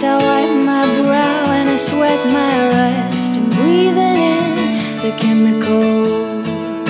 I wipe my brow and I sweat my rest. I'm breathing in the chemicals.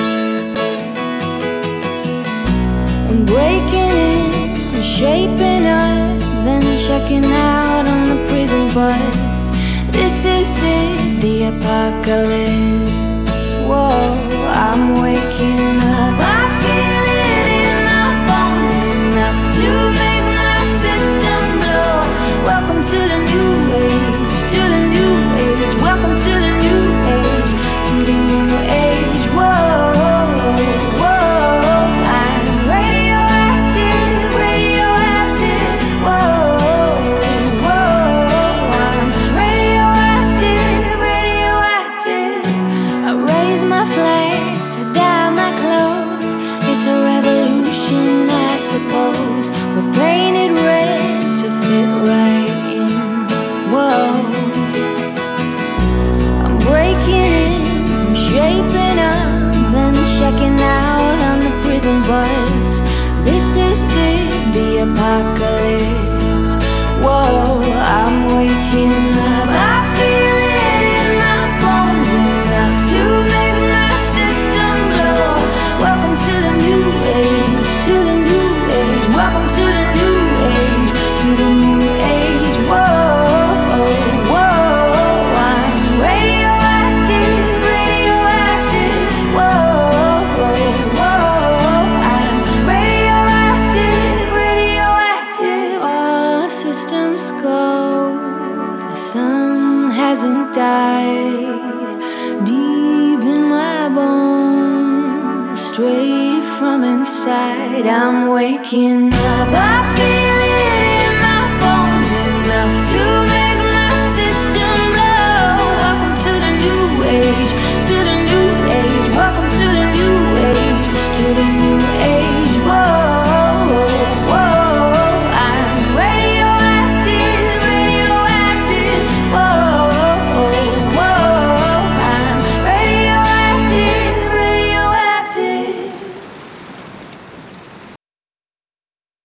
I'm breaking in, I'm shaping up, then checking out on the prison bus. This is it, the apocalypse. Whoa, I'm waking up. I feel it in my bones, enough to make my systems blow. Welcome to the new age, to the new age. Welcome to the new age, to the new age. Whoa, whoa, I'm radioactive, radioactive. Whoa, whoa, I'm radioactive, radioactive. I raise my flags, I dye my clothes. It's a revolution, I suppose. We're painted red to fit right in. Whoa, I'm breaking in, I'm shaping up, then checking out on the prison bus. This is it, the apocalypse. Whoa, I'm waking up. I feel it in my bones, enough to make my system blow. Welcome to the new age, to the new age. Welcome to the new age, to the new age. Whoa, whoa, I'm radioactive, radioactive. Whoa, whoa, I'm radioactive, radioactive. All systems go, the sun hasn't died. Deep in my bones, straight from inside, I'm waking up. I feel